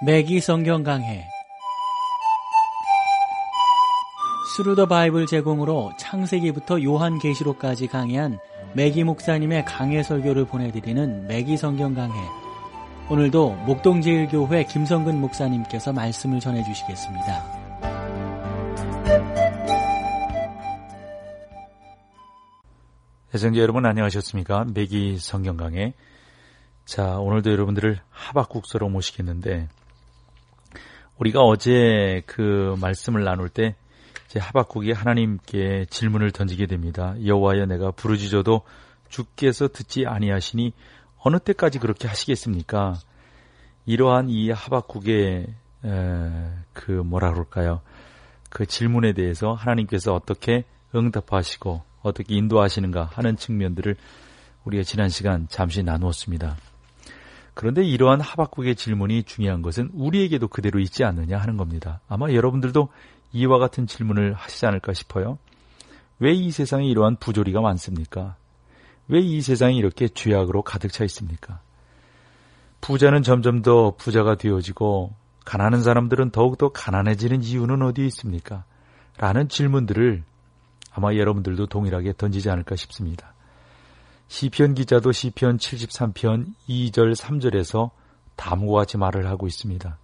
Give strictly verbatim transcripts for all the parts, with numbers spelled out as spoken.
매기 성경 강해 스루 더 바이블 제공으로 창세기부터 요한계시록까지 강해한 매기 목사님의 강해 설교를 보내드리는 매기 성경 강해. 오늘도 목동제일교회 김성근 목사님께서 말씀을 전해주시겠습니다. 애청자 여러분 안녕하셨습니까? 매기 성경 강해. 자, 오늘도 여러분들을 하박국서로 모시겠는데, 우리가 어제 그 말씀을 나눌 때 이제 하박국이 하나님께 질문을 던지게 됩니다. 여호와여, 내가 부르짖어도 주께서 듣지 아니하시니 어느 때까지 그렇게 하시겠습니까? 이러한 이 하박국의 에, 그 뭐라 그럴까요? 그 질문에 대해서 하나님께서 어떻게 응답하시고 어떻게 인도하시는가 하는 측면들을 우리가 지난 시간 잠시 나누었습니다. 그런데 이러한 하박국의 질문이 중요한 것은 우리에게도 그대로 있지 않느냐 하는 겁니다. 아마 여러분들도 이와 같은 질문을 하시지 않을까 싶어요. 왜 이 세상에 이러한 부조리가 많습니까? 왜 이 세상이 이렇게 죄악으로 가득 차 있습니까? 부자는 점점 더 부자가 되어지고 가난한 사람들은 더욱더 가난해지는 이유는 어디에 있습니까? 라는 질문들을 아마 여러분들도 동일하게 던지지 않을까 싶습니다. 시편 기자도 시편 칠십삼 편 이 절 삼 절에서 다음과 같이 말을 하고 있습니다.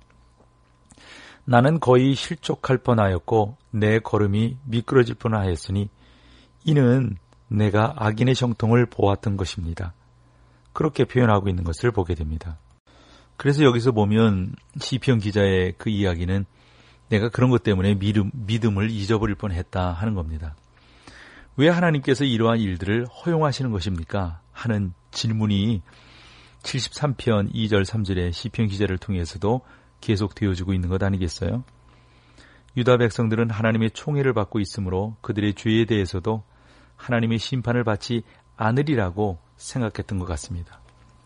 나는 거의 실족할 뻔하였고 내 걸음이 미끄러질 뻔하였으니 이는 내가 악인의 형통을 보았던 것입니다. 그렇게 표현하고 있는 것을 보게 됩니다. 그래서 여기서 보면 시편 기자의 그 이야기는 내가 그런 것 때문에 믿음, 믿음을 잊어버릴 뻔했다 하는 겁니다. 왜 하나님께서 이러한 일들을 허용하시는 것입니까? 하는 질문이 칠십삼 편 이 절 삼 절의 시편 기자를 통해서도 계속 되어지고 있는 것 아니겠어요? 유다 백성들은 하나님의 총애를 받고 있으므로 그들의 죄에 대해서도 하나님의 심판을 받지 않으리라고 생각했던 것 같습니다.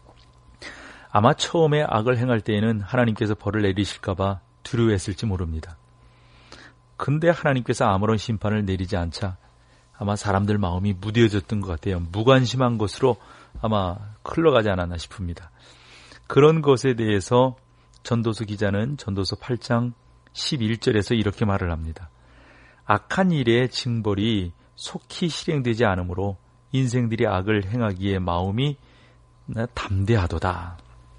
아마 처음에 악을 행할 때에는 하나님께서 벌을 내리실까 봐 두려워했을지 모릅니다. 근데 하나님께서 아무런 심판을 내리지 않자 아마 사람들 마음이 무뎌졌던 것 같아요. 무관심한 것으로 아마 흘러가지 않았나 싶습니다. 그런 것에 대해서 전도서 기자는 전도서 팔 장 십일 절에서 이렇게 말을 합니다. 악한 일의 징벌이 속히 실행되지 않으므로 인생들이 악을 행하기에 마음이 담대하도다.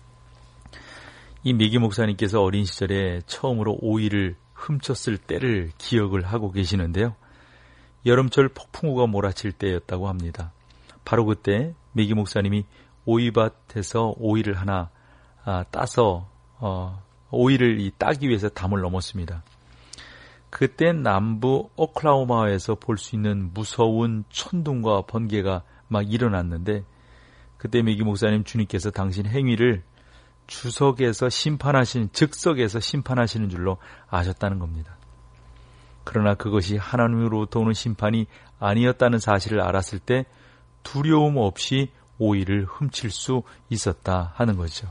이 매기 목사님께서 어린 시절에 처음으로 오이를 훔쳤을 때를 기억을 하고 계시는데요. 여름철 폭풍우가 몰아칠 때였다고 합니다. 바로 그때 매기 목사님이 오이밭에서 오이를 하나 아, 따서 어, 오이를 이 따기 위해서 담을 넘었습니다. 그때 남부 오클라호마에서 볼 수 있는 무서운 천둥과 번개가 막 일어났는데 그때 매기 목사님 주님께서 당신 행위를 주석에서 심판하시는 즉석에서 심판하시는 줄로 아셨다는 겁니다. 그러나 그것이 하나님으로부터 오는 심판이 아니었다는 사실을 알았을 때 두려움 없이 오이를 훔칠 수 있었다 하는 거죠.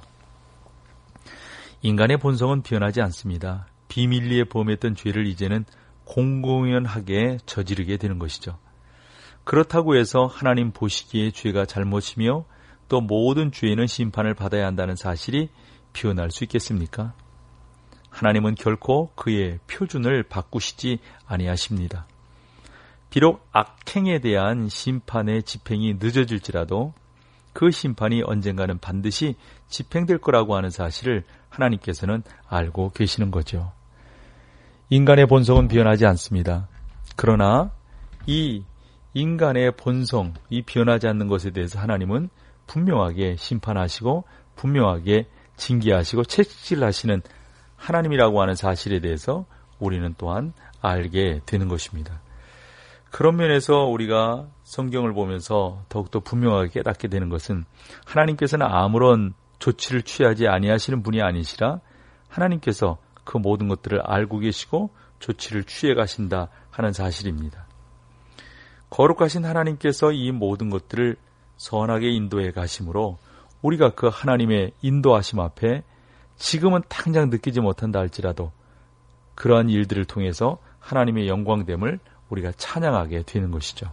인간의 본성은 변하지 않습니다. 비밀리에 범했던 죄를 이제는 공공연하게 저지르게 되는 것이죠. 그렇다고 해서 하나님 보시기에 죄가 잘못이며 또 모든 죄는 심판을 받아야 한다는 사실이 변할 수 있겠습니까? 하나님은 결코 그의 표준을 바꾸시지 아니하십니다. 비록 악행에 대한 심판의 집행이 늦어질지라도 그 심판이 언젠가는 반드시 집행될 거라고 하는 사실을 하나님께서는 알고 계시는 거죠. 인간의 본성은 변하지 않습니다. 그러나 이 인간의 본성, 이 변하지 않는 것에 대해서 하나님은 분명하게 심판하시고 분명하게 징계하시고 채찍질하시는 하나님이라고 하는 사실에 대해서 우리는 또한 알게 되는 것입니다. 그런 면에서 우리가 성경을 보면서 더욱더 분명하게 깨닫게 되는 것은 하나님께서는 아무런 조치를 취하지 아니하시는 분이 아니시라 하나님께서 그 모든 것들을 알고 계시고 조치를 취해 가신다 하는 사실입니다. 거룩하신 하나님께서 이 모든 것들을 선하게 인도해 가심으로 우리가 그 하나님의 인도하심 앞에 지금은 당장 느끼지 못한다 할지라도 그러한 일들을 통해서 하나님의 영광됨을 우리가 찬양하게 되는 것이죠.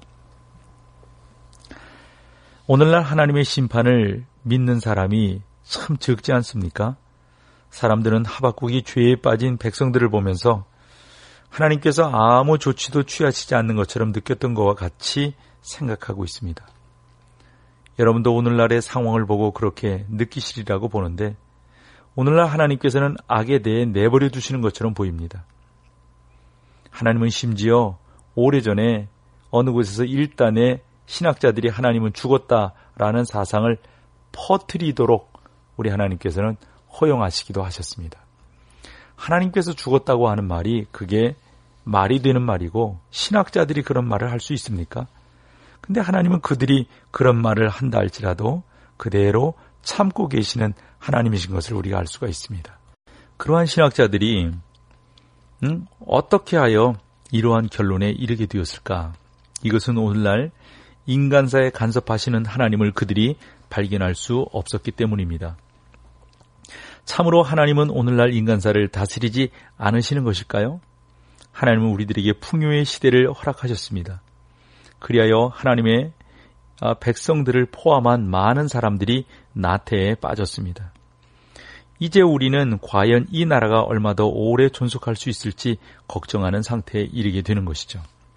오늘날 하나님의 심판을 믿는 사람이 참 적지 않습니까? 사람들은 하박국이 죄에 빠진 백성들을 보면서 하나님께서 아무 조치도 취하시지 않는 것처럼 느꼈던 것과 같이 생각하고 있습니다. 여러분도 오늘날의 상황을 보고 그렇게 느끼시리라고 보는데 오늘날 하나님께서는 악에 대해 내버려 두시는 것처럼 보입니다. 하나님은 심지어 오래전에 어느 곳에서 일단의 신학자들이 하나님은 죽었다라는 사상을 퍼뜨리도록 우리 하나님께서는 허용하시기도 하셨습니다. 하나님께서 죽었다고 하는 말이 그게 말이 되는 말이고 신학자들이 그런 말을 할 수 있습니까? 근데 하나님은 그들이 그런 말을 한다 할지라도 그대로 참고 계시는 하나님이신 것을 우리가 알 수가 있습니다. 그러한 신학자들이 음, 어떻게 하여 이러한 결론에 이르게 되었을까? 이것은 오늘날 인간사에 간섭하시는 하나님을 그들이 발견할 수 없었기 때문입니다. 참으로 하나님은 오늘날 인간사를 다스리지 않으시는 것일까요? 하나님은 우리들에게 풍요의 시대를 허락하셨습니다. 그리하여 하나님의 백성들을 포함한 많은 사람들이 나태에 빠졌습니다. 이제 우리는 과연 이 나라가 얼마 더 오래 존속할 수 있을지 걱정하는 상태에 이르게 되는 것이죠.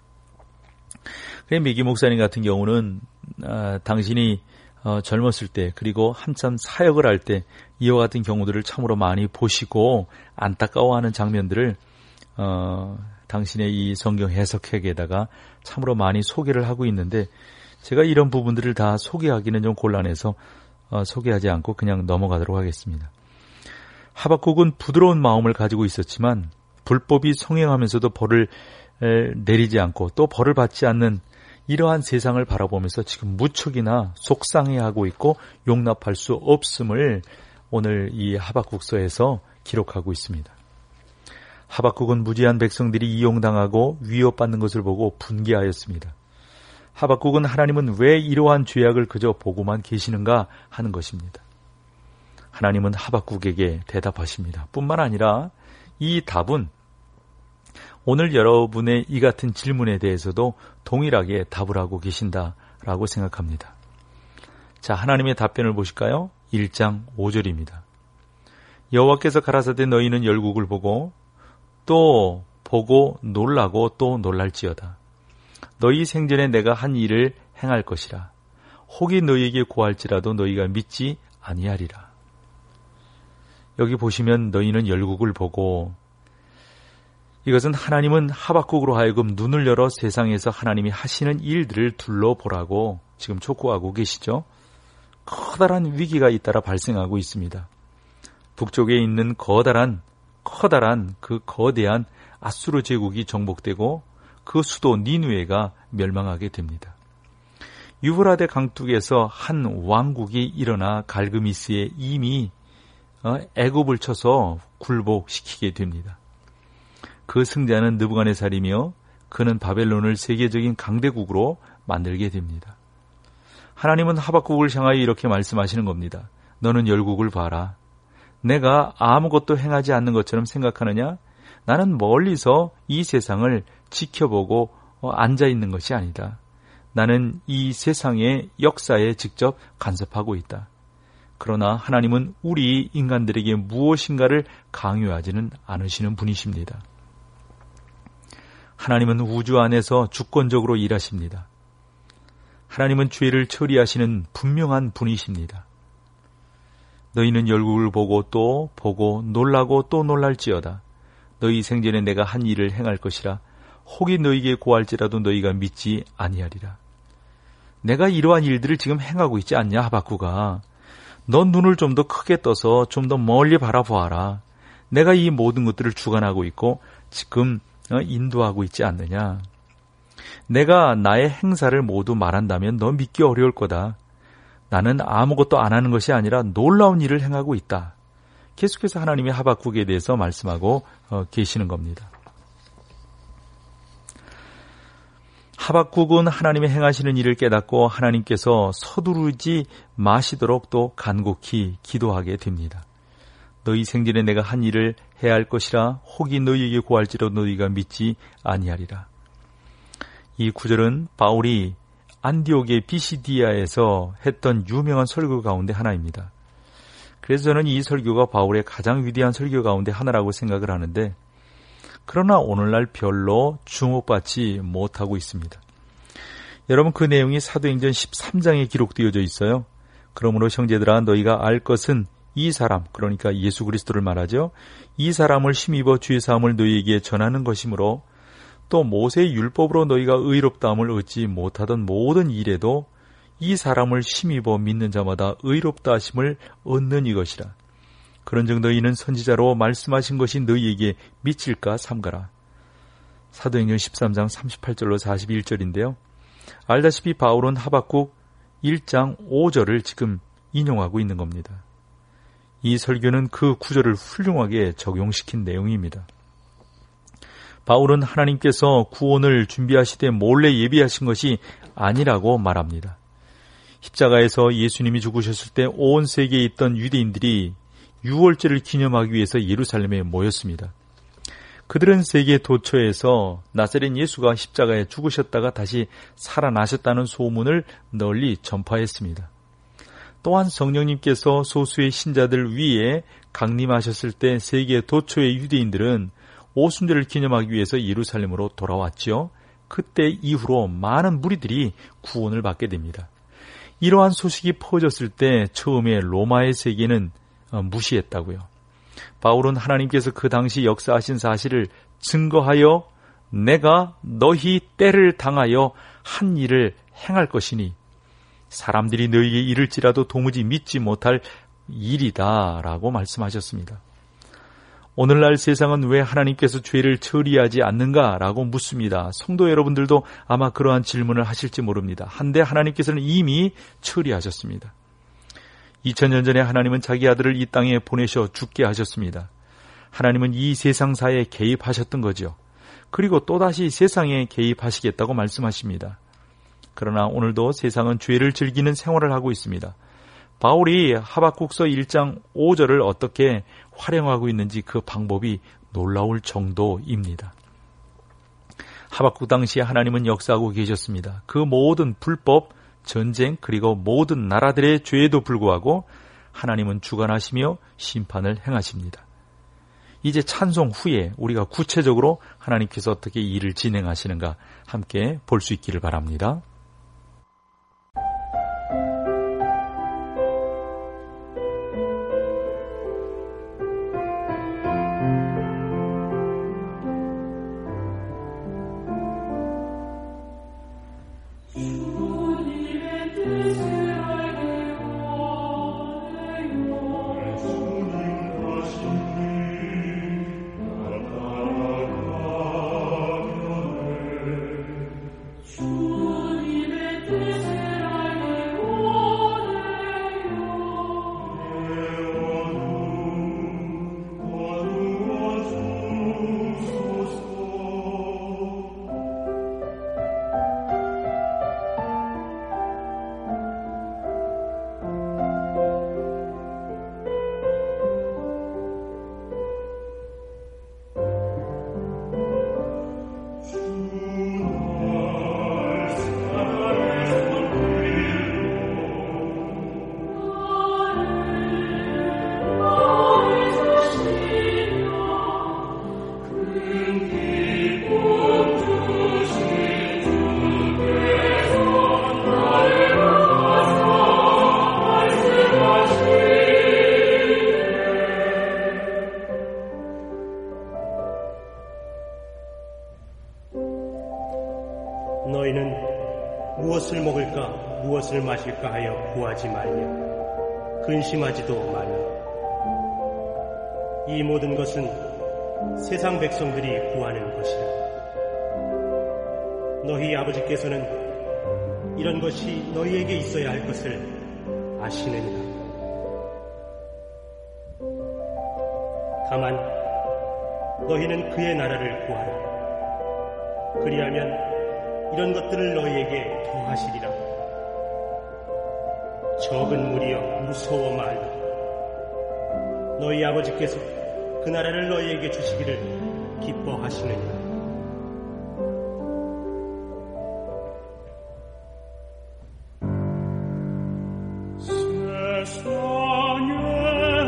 메기 목사님 같은 경우는 아, 당신이 어, 젊었을 때 그리고 한참 사역을 할 때 이와 같은 경우들을 참으로 많이 보시고 안타까워하는 장면들을 어, 당신의 이 성경 해석책에다가 참으로 많이 소개를 하고 있는데 제가 이런 부분들을 다 소개하기는 좀 곤란해서 어, 소개하지 않고 그냥 넘어가도록 하겠습니다. 하박국은 부드러운 마음을 가지고 있었지만 불법이 성행하면서도 벌을 내리지 않고 또 벌을 받지 않는 이러한 세상을 바라보면서 지금 무척이나 속상해하고 있고 용납할 수 없음을 오늘 이 하박국서에서 기록하고 있습니다. 하박국은 무지한 백성들이 이용당하고 위협받는 것을 보고 분개하였습니다. 하박국은 하나님은 왜 이러한 죄악을 그저 보고만 계시는가 하는 것입니다. 하나님은 하박국에게 대답하십니다. 뿐만 아니라 이 답은 오늘 여러분의 이 같은 질문에 대해서도 동일하게 답을 하고 계신다라고 생각합니다. 자, 하나님의 답변을 보실까요? 일 장 오 절입니다. 여호와께서 가라사대 너희는 열국을 보고 또 보고 놀라고 또 놀랄지어다. 너희 생전에 내가 한 일을 행할 것이라. 혹이 너희에게 고할지라도 너희가 믿지 아니하리라. 여기 보시면 너희는 열국을 보고 이것은 하나님은 하박국으로 하여금 눈을 열어 세상에서 하나님이 하시는 일들을 둘러보라고 지금 촉구하고 계시죠. 커다란 위기가 잇따라 발생하고 있습니다. 북쪽에 있는 커다란 커다란 그 거대한 아수르 제국이 정복되고 그 수도 니누에가 멸망하게 됩니다. 유브라데 강둑에서 한 왕국이 일어나 갈그미스에 이미 애굽을 쳐서 굴복시키게 됩니다. 그 승자는 느부갓네살이며 그는 바벨론을 세계적인 강대국으로 만들게 됩니다. 하나님은 하박국을 향하여 이렇게 말씀하시는 겁니다. 너는 열국을 봐라. 내가 아무것도 행하지 않는 것처럼 생각하느냐? 나는 멀리서 이 세상을 지켜보고 앉아있는 것이 아니다. 나는 이 세상의 역사에 직접 간섭하고 있다. 그러나 하나님은 우리 인간들에게 무엇인가를 강요하지는 않으시는 분이십니다. 하나님은 우주 안에서 주권적으로 일하십니다. 하나님은 죄를 처리하시는 분명한 분이십니다. 너희는 열국을 보고 또 보고 놀라고 또 놀랄지어다. 너희 생전에 내가 한 일을 행할 것이라. 혹이 너희에게 고할지라도 너희가 믿지 아니하리라. 내가 이러한 일들을 지금 행하고 있지 않냐 하박국아. 넌 눈을 좀 더 크게 떠서 좀 더 멀리 바라보아라. 내가 이 모든 것들을 주관하고 있고 지금 인도하고 있지 않느냐. 내가 나의 행사를 모두 말한다면 너 믿기 어려울 거다. 나는 아무것도 안 하는 것이 아니라 놀라운 일을 행하고 있다. 계속해서 하나님이 하박국에 대해서 말씀하고 계시는 겁니다. 하박국은 하나님의 행하시는 일을 깨닫고 하나님께서 서두르지 마시도록 또 간곡히 기도하게 됩니다. 너희 생전에 내가 한 일을 해야 할 것이라. 혹이 너희에게 고할지라도 너희가 믿지 아니하리라. 이 구절은 바울이 안디옥의 비시디아에서 했던 유명한 설교 가운데 하나입니다. 그래서 저는 이 설교가 바울의 가장 위대한 설교 가운데 하나라고 생각을 하는데, 그러나 오늘날 별로 주목받지 못하고 있습니다. 여러분, 그 내용이 사도행전 십삼 장에 기록되어져 있어요. 그러므로 형제들아, 너희가 알 것은 이 사람, 그러니까 예수 그리스도를 말하죠. 이 사람을 힘입어 주의 사함을 너희에게 전하는 것이므로, 또 모세의 율법으로 너희가 의롭다함을 얻지 못하던 모든 일에도 이 사람을 힘입어 믿는 자마다 의롭다 하심을 얻는 이것이라. 그런즉 너희는 선지자로 말씀하신 것이 너희에게 미칠까 삼가라. 사도행전 십삼 장 삼십팔 절로 사십일 절인데요. 알다시피 바울은 하박국 일 장 오 절을 지금 인용하고 있는 겁니다. 이 설교는 그 구절을 훌륭하게 적용시킨 내용입니다. 바울은 하나님께서 구원을 준비하시되 몰래 예비하신 것이 아니라고 말합니다. 십자가에서 예수님이 죽으셨을 때 온 세계에 있던 유대인들이 유월절을 기념하기 위해서 예루살렘에 모였습니다. 그들은 세계 도처에서 나사렛 예수가 십자가에 죽으셨다가 다시 살아나셨다는 소문을 널리 전파했습니다. 또한 성령님께서 소수의 신자들 위에 강림하셨을 때 세계 도처의 유대인들은 오순절을 기념하기 위해서 예루살렘으로 돌아왔지요. 그때 이후로 많은 무리들이 구원을 받게 됩니다. 이러한 소식이 퍼졌을 때 처음에 로마의 세계는 무시했다고요. 바울은 하나님께서 그 당시 역사하신 사실을 증거하여 내가 너희 때를 당하여 한 일을 행할 것이니 사람들이 너희에게 이를지라도 도무지 믿지 못할 일이다 라고 말씀하셨습니다. 오늘날 세상은 왜 하나님께서 죄를 처리하지 않는가 라고 묻습니다. 성도 여러분들도 아마 그러한 질문을 하실지 모릅니다. 한데 하나님께서는 이미 처리하셨습니다. 이천 년 전에 하나님은 자기 아들을 이 땅에 보내셔 죽게 하셨습니다. 하나님은 이 세상사에 개입하셨던 거죠. 그리고 또다시 세상에 개입하시겠다고 말씀하십니다. 그러나 오늘도 세상은 죄를 즐기는 생활을 하고 있습니다. 바울이 하박국서 일 장 오 절을 어떻게 활용하고 있는지 그 방법이 놀라울 정도입니다. 하박국 당시에 하나님은 역사하고 계셨습니다. 그 모든 불법, 전쟁, 그리고 모든 나라들의 죄에도 불구하고 하나님은 주관하시며 심판을 행하십니다. 이제 찬송 후에 우리가 구체적으로 하나님께서 어떻게 일을 진행하시는가 함께 볼 수 있기를 바랍니다. 너희는 무엇을 먹을까 무엇을 마실까 하여 구하지 말며 근심하지도 말라. 이 모든 것은 세상 백성들이 구하는 것이라. 너희 아버지께서는 이런 것이 너희에게 있어야 할 것을 아시느니라. 다만 너희는 그의 나라를 구하라. 그리하면 이런 것들을 너희에게 더하시리라. 적은 무리여 무서워 말라. 너희 아버지께서 그 나라를 너희에게 주시기를 기뻐하시느니라. 세상에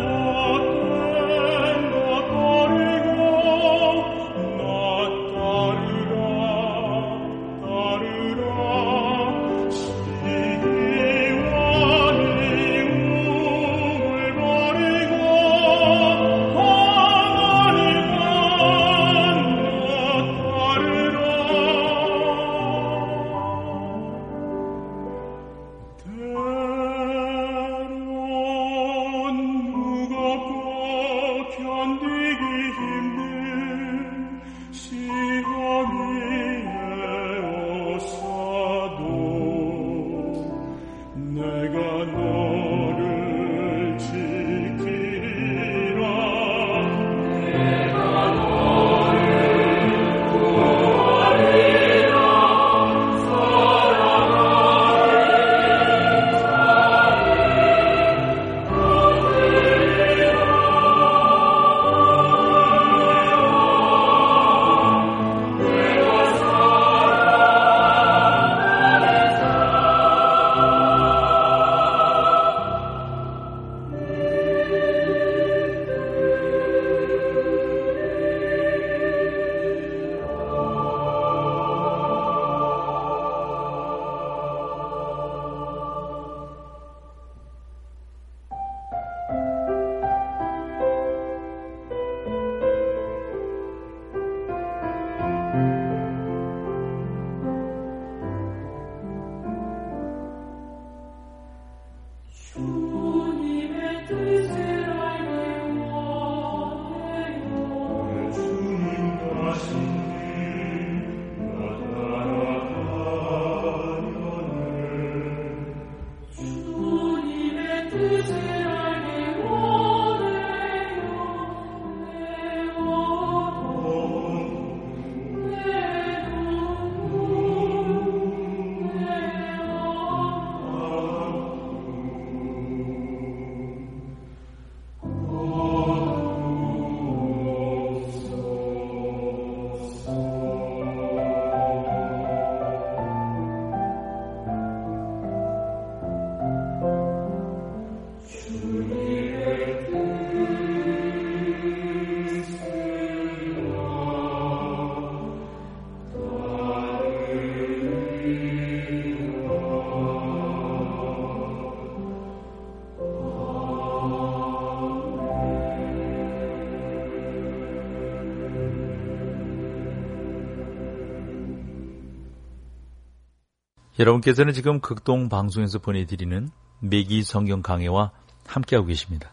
여러분께서는 지금 극동 방송에서 보내드리는 매기 성경 강해와 함께하고 계십니다.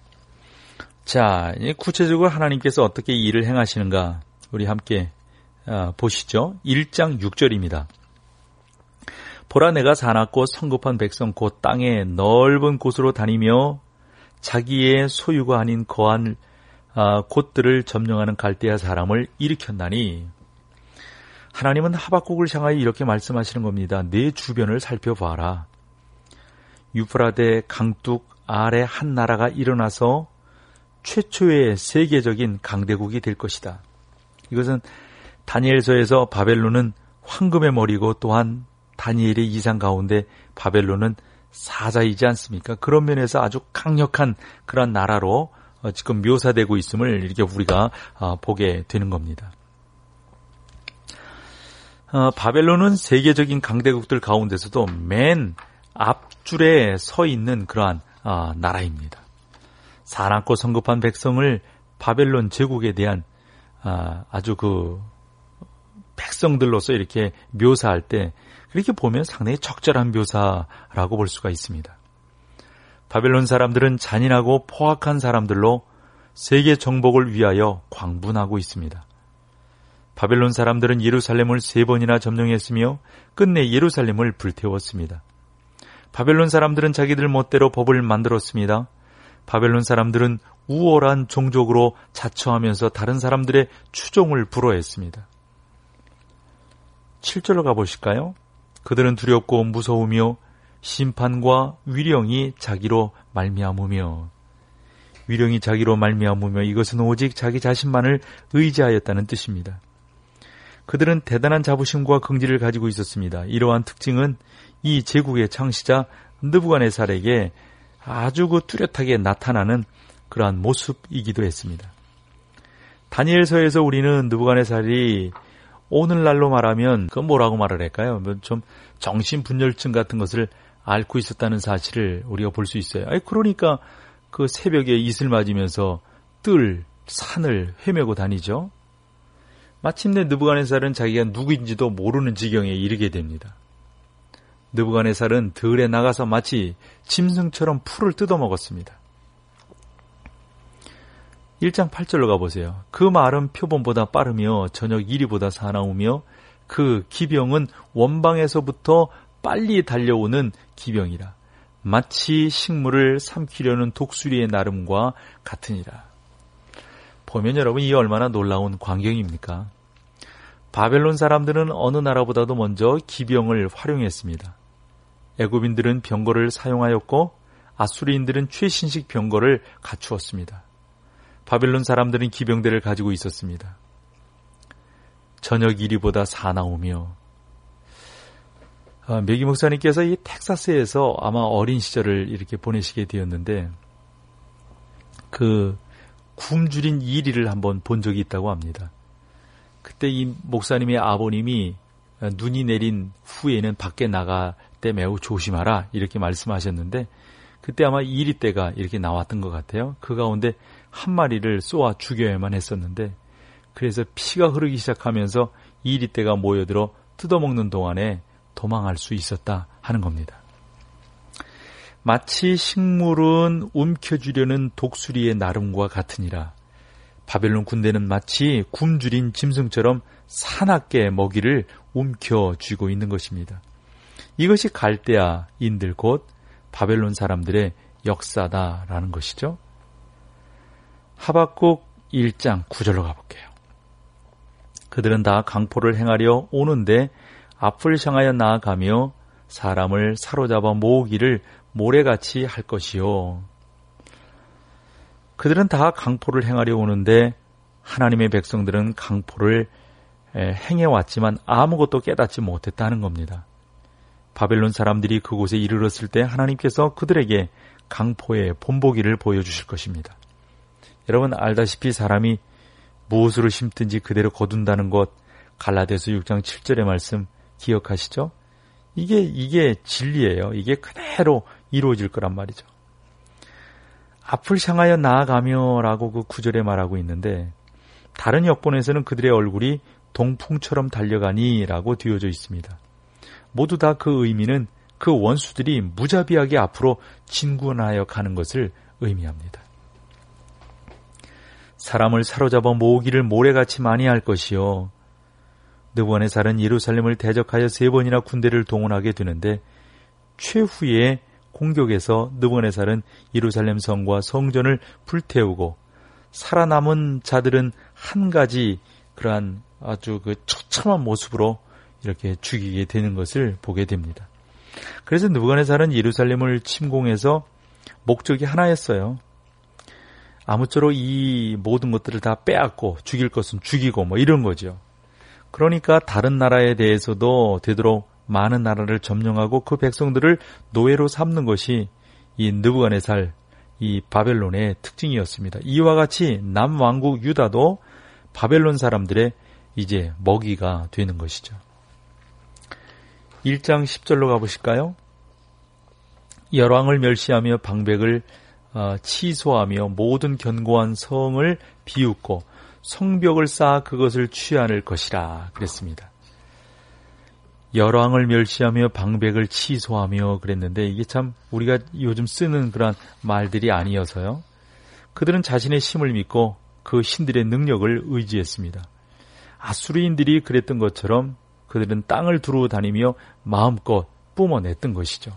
자, 구체적으로 하나님께서 어떻게 이 일을 행하시는가 우리 함께 보시죠. 일 장 육 절입니다. 보라, 내가 사납고 성급한 백성 곧 땅의 넓은 곳으로 다니며 자기의 소유가 아닌 거한 곳들을 점령하는 갈대아 사람을 일으켰나니. 하나님은 하박국을 향하여 이렇게 말씀하시는 겁니다. 내 주변을 살펴봐라. 유프라데 강둑 아래 한 나라가 일어나서 최초의 세계적인 강대국이 될 것이다. 이것은 다니엘서에서 바벨론은 황금의 머리고 또한 다니엘의 이상 가운데 바벨론은 사자이지 않습니까? 그런 면에서 아주 강력한 그런 나라로 지금 묘사되고 있음을 이렇게 우리가 보게 되는 겁니다. 어, 바벨론은 세계적인 강대국들 가운데서도 맨 앞줄에 서 있는 그러한 어, 나라입니다. 사납고 성급한 백성을 바벨론 제국에 대한 어, 아주 그 백성들로서 이렇게 묘사할 때 그렇게 보면 상당히 적절한 묘사라고 볼 수가 있습니다. 바벨론 사람들은 잔인하고 포악한 사람들로 세계 정복을 위하여 광분하고 있습니다. 바벨론 사람들은 예루살렘을 세 번이나 점령했으며 끝내 예루살렘을 불태웠습니다. 바벨론 사람들은 자기들 멋대로 법을 만들었습니다. 바벨론 사람들은 우월한 종족으로 자처하면서 다른 사람들의 추종을 불허했습니다. 칠 절로 가보실까요? 그들은 두렵고 무서우며 심판과 위령이 자기로 말미암으며. 위령이 자기로 말미암으며 이것은 오직 자기 자신만을 의지하였다는 뜻입니다. 그들은 대단한 자부심과 긍지를 가지고 있었습니다. 이러한 특징은 이 제국의 창시자 느부갓네살에게 아주 그 뚜렷하게 나타나는 그러한 모습이기도 했습니다. 다니엘서에서 우리는 느부갓네살이 오늘날로 말하면 그 뭐라고 말을 할까요? 좀 정신분열증 같은 것을 앓고 있었다는 사실을 우리가 볼 수 있어요. 아니 그러니까 그 새벽에 이슬 맞으면서 뜰, 산을 헤매고 다니죠. 마침내 느부갓네살은 자기가 누구인지도 모르는 지경에 이르게 됩니다. 느부갓네살은 들에 나가서 마치 짐승처럼 풀을 뜯어먹었습니다. 일 장 팔 절로 가보세요. 그 말은 표범보다 빠르며 저녁 이리보다 사나우며 그 기병은 원방에서부터 빨리 달려오는 기병이라. 마치 식물을 삼키려는 독수리의 나름과 같으니라. 보면 여러분 이 얼마나 놀라운 광경입니까? 바벨론 사람들은 어느 나라보다도 먼저 기병을 활용했습니다. 애굽인들은 병거를 사용하였고 아수리인들은 최신식 병거를 갖추었습니다. 바벨론 사람들은 기병대를 가지고 있었습니다. 저녁 이리보다 사나우며 아, 메기 목사님께서 이 텍사스에서 아마 어린 시절을 이렇게 보내시게 되었는데 그 굶주린 이리를 한번 본 적이 있다고 합니다. 그때 이 목사님의 아버님이 눈이 내린 후에는 밖에 나갈 때 매우 조심하라 이렇게 말씀하셨는데 그때 아마 이리떼가 이렇게 나왔던 것 같아요. 그 가운데 한 마리를 쏘아 죽여야만 했었는데 그래서 피가 흐르기 시작하면서 이리떼가 모여들어 뜯어먹는 동안에 도망할 수 있었다 하는 겁니다. 마치 식물은 움켜쥐려는 독수리의 나름과 같으니라. 바벨론 군대는 마치 굶주린 짐승처럼 사납게 먹이를 움켜쥐고 있는 것입니다. 이것이 갈대아인들 곧 바벨론 사람들의 역사다라는 것이죠. 하박국 일 장 구 절로 가볼게요. 그들은 다 강포를 행하려 오는데 앞을 향하여 나아가며 사람을 사로잡아 모으기를 모래같이 할 것이요. 그들은 다 강포를 행하려 오는데 하나님의 백성들은 강포를 행해왔지만 아무것도 깨닫지 못했다는 겁니다. 바벨론 사람들이 그곳에 이르렀을 때 하나님께서 그들에게 강포의 본보기를 보여주실 것입니다. 여러분 알다시피 사람이 무엇으로 심든지 그대로 거둔다는 것 갈라디아서 육 장 칠 절의 말씀 기억하시죠? 이게 이게 진리예요. 이게 그대로 이루어질 거란 말이죠. 앞을 향하여 나아가며라고 그 구절에 말하고 있는데 다른 역본에서는 그들의 얼굴이 동풍처럼 달려가니라고 뒤어져 있습니다. 모두 다 그 의미는 그 원수들이 무자비하게 앞으로 진군하여 가는 것을 의미합니다. 사람을 사로잡아 모으기를 모래같이 많이 할 것이요. 느부갓네살은 예루살렘을 대적하여 세 번이나 군대를 동원하게 되는데 최후의 공격에서 느부갓네살은 예루살렘 성과 성전을 불태우고 살아남은 자들은 한 가지 그러한 아주 그 처참한 모습으로 이렇게 죽이게 되는 것을 보게 됩니다. 그래서 느부갓네살은 예루살렘을 침공해서 목적이 하나였어요. 아무쪼록 이 모든 것들을 다 빼앗고 죽일 것은 죽이고 뭐 이런 거죠. 그러니까 다른 나라에 대해서도 되도록 많은 나라를 점령하고 그 백성들을 노예로 삼는 것이 이 느부갓네살, 이 바벨론의 특징이었습니다. 이와 같이 남왕국 유다도 바벨론 사람들의 이제 먹이가 되는 것이죠. 일 장 십 절로 가보실까요? 열왕을 멸시하며 방백을 치소하며 모든 견고한 성을 비웃고 성벽을 쌓아 그것을 취할 것이라 그랬습니다. 열왕을 멸시하며 방백을 치소하며 그랬는데 이게 참 우리가 요즘 쓰는 그런 말들이 아니어서요. 그들은 자신의 힘을 믿고 그 신들의 능력을 의지했습니다. 아수리인들이 그랬던 것처럼 그들은 땅을 두루 다니며 마음껏 뿜어냈던 것이죠.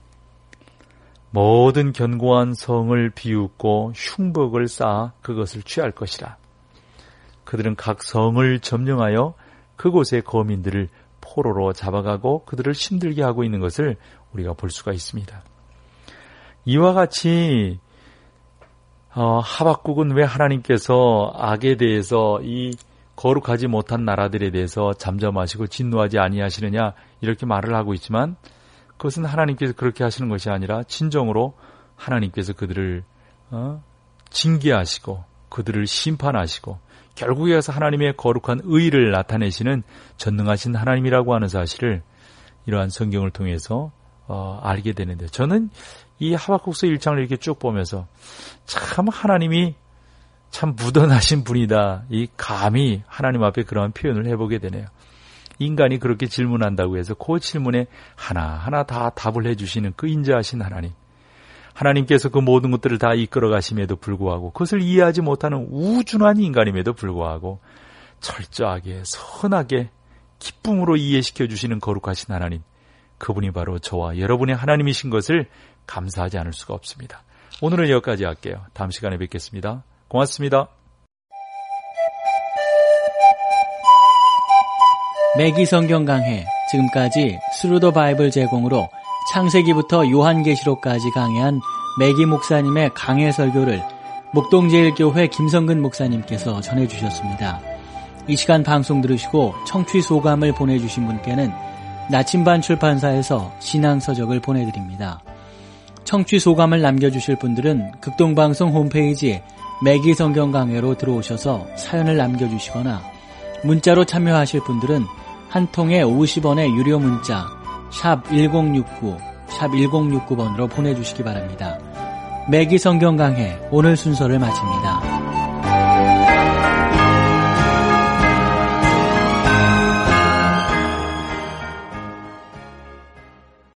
모든 견고한 성을 비웃고 흉벽을 쌓아 그것을 취할 것이라. 그들은 각 성을 점령하여 그곳의 거민들을 포로로 잡아가고 그들을 힘들게 하고 있는 것을 우리가 볼 수가 있습니다. 이와 같이 어, 하박국은 왜 하나님께서 악에 대해서 이 거룩하지 못한 나라들에 대해서 잠잠하시고 진노하지 아니하시느냐 이렇게 말을 하고 있지만 그것은 하나님께서 그렇게 하시는 것이 아니라 진정으로 하나님께서 그들을 어, 징계하시고 그들을 심판하시고 결국에 가서 하나님의 거룩한 의를 나타내시는 전능하신 하나님이라고 하는 사실을 이러한 성경을 통해서 어, 알게 되는데 저는 이 하박국서 일 장을 이렇게 쭉 보면서 참 하나님이 참 무던하신 분이다. 이 감히 하나님 앞에 그러한 표현을 해보게 되네요. 인간이 그렇게 질문한다고 해서 그 질문에 하나하나 다 답을 해주시는 그 인자하신 하나님. 하나님께서 그 모든 것들을 다 이끌어 가심에도 불구하고 그것을 이해하지 못하는 우준한 인간임에도 불구하고 철저하게 선하게 기쁨으로 이해시켜 주시는 거룩하신 하나님. 그분이 바로 저와 여러분의 하나님이신 것을 감사하지 않을 수가 없습니다. 오늘은 여기까지 할게요. 다음 시간에 뵙겠습니다. 고맙습니다. 매기 성경 강해, 지금까지 스루 더 바이블 제공으로 창세기부터 요한계시록까지 강해한 매기 목사님의 강해 설교를 목동제일교회 김성근 목사님께서 전해주셨습니다. 이 시간 방송 들으시고 청취 소감을 보내주신 분께는 나침반 출판사에서 신앙서적을 보내드립니다. 청취 소감을 남겨주실 분들은 극동방송 홈페이지 매기 성경 강해로 들어오셔서 사연을 남겨주시거나 문자로 참여하실 분들은 한 통에 오십 원의 유료 문자 샵 일공육구, 샵 일공육구 번으로 보내주시기 바랍니다. 매기 성경 강해 오늘 순서를 마칩니다.